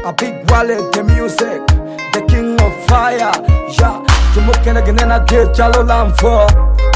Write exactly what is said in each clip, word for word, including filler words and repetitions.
A big wallet, the music, the king of fire. Yeah, you mukena genena get chalo lamfo.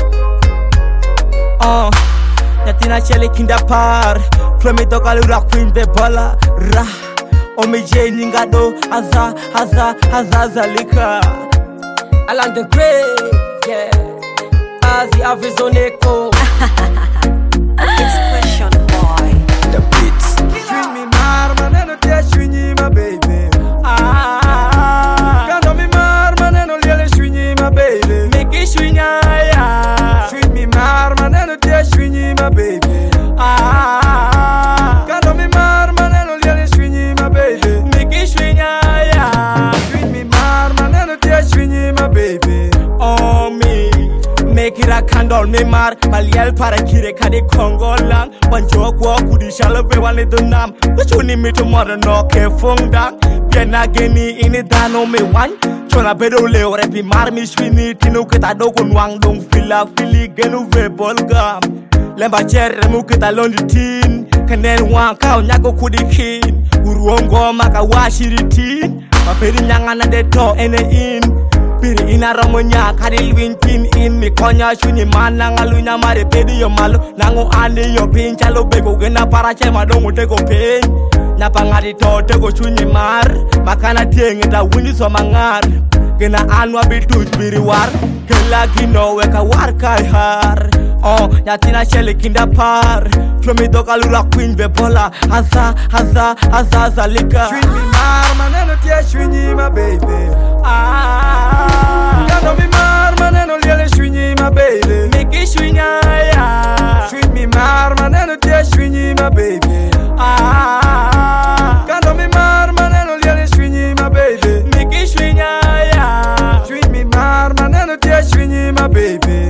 Uh, Natina Shelly Kinda Par, Flame Dogalura Queen de Bola, Ra, Omije Ningado, Aza, Aza, Aza Zalika. Alan the Great, yeah. Azi Avizoneko. Expression boy. The beats. Swing me marman and a swing my baby. Ah, Can't me marman and a swing my baby. make it swing, yeah. Swing me marman and a swing my baby. Ah, Can't me marman and a swing my baby. make it swing, yeah. Swing me marman and a swing my baby. Oh me, make it a candle me mar, Maliel para kire kadi Congo lang. One joke walk with the shallow be one little nam. Which you need me tomorrow no ke fong dang. Piena geni in it dano me one. Chona bedo le ore pi mar mi swini tinu kita dogun wang dong fila fili genu ve bolgam. Lemba chere mu kita londi tin. Kanen wang kau nyago kudi kin. Uruongo maka washiri tin. Mapedi nyangana de to ene in. Piri ina ramonya kari win pin in mi konya shuni mana ngalunya mare pedi yo malu nango ane yo pincha lo bego gena para chema dongo tego pen nyapa ngari to tego shuni mar makana tienge da wuni so mangar gena anwa bitu biri war kela gino weka war kai har oh nyatina Shelly Kinda Par from me dogalura Queen be Bola haza haza haza Zalika. Swing me marman and a swing my baby. Ah, Can't me marman and a swing my baby. make it swing, yeah. Swing me marman and a swing my baby. Ah, Can't me marman and a swing my baby. make it swing, yeah. Swing me marman and a swing my baby.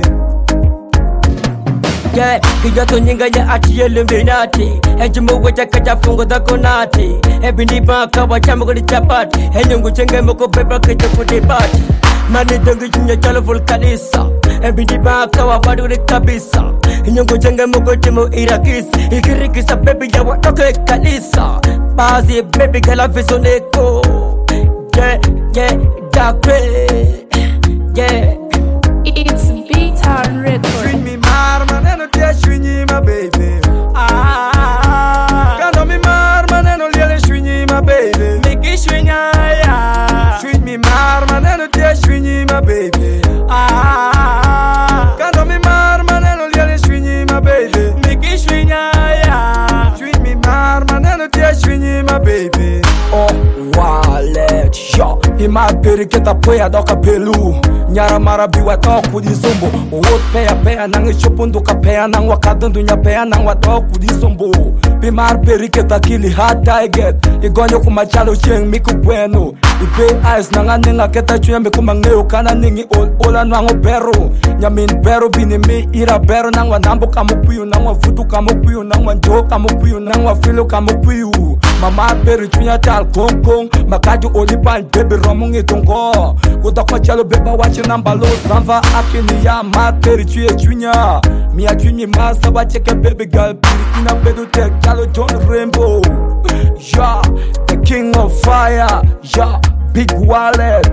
Yeah, Kijato Ninga ya ati yelumbinati. Ejumu wecha kaja fungo da konati. Ebindi baka wachamu kudi chapati. Enyungu chenge moko pepa keja kudi bati. Mani dongi chunya chalo vulkanisa. Ebindi baka wabadu kudi kabisa. Enyungu chenge moko timu irakisi. Ikirikisa baby ya watoke kanisa. Bazi baby gala vizoneko. Yeah, yeah, dark way. Yeah. It's Beatar Records. Swing me marman and a swing my baby. Ah, Can't me marman and a swing my baby. make it swing, yeah. Swing me marman and a swing my baby. Ah, Can't me marman and a swing my baby. make it swing, yeah. Swing me marman and a swing my baby. Oh, wallet, yo. Ima peri keta poya doka pelu. Nyara mara biwa toku di sombo. Wot peya peya nang chopundu ka peya nang wakadundu nya peya nang watoku di sombo. Bimar peri keta kili hard target. Igonyo kumachalo cheng miku bueno. Ibe eyes nanga ninga keta chuya miku mangeo kana ningi ol ola nango bero. Nyamin bero bini mi ira bero nang wa nambo kamupuyu nang wa futu kamupuyu nang wa njo kamupuyu nang wa filo kamupuyu. Mama peri chuya tal kong kong. Makaju olipan baby romong itongo. Kuda kwa chalo beba wachi nambalo Sanva akini ya materi chuye chunya. Mia chunyi masa wacheke baby girl. Piri ina bedu tek chalo John Rainbow. Yeah, the king of fire. Yeah, big wallet.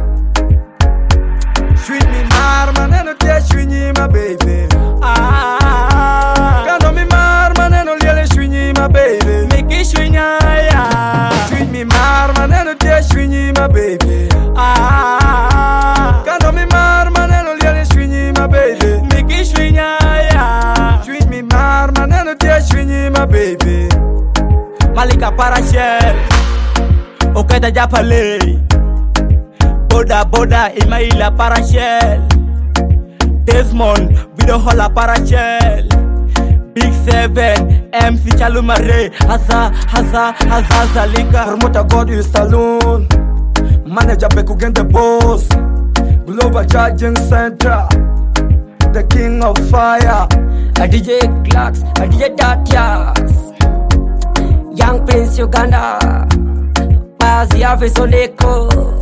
Swing me marman and a swing my baby. Ah, Can't me marman and a swing my baby. make it swing, yeah. Swing me marman and a swing my baby. Ah, Can't me marman and a swing my baby. make it swing, yeah. Swing me marman and a swing my baby. Malika Parashel, Okeda Japale, Boda Boda Imaila Parashel, Desmond Vidohola Parashel, Big Seven M C Chalumare, Haza Haza Haza Zalika. Promoter God is Saloon. Manager Beku Gen the boss. Global Charging Center. The king of fire. A D J Clarks, a D J Datias. Young Prince Uganda. Bazi Avizoneko.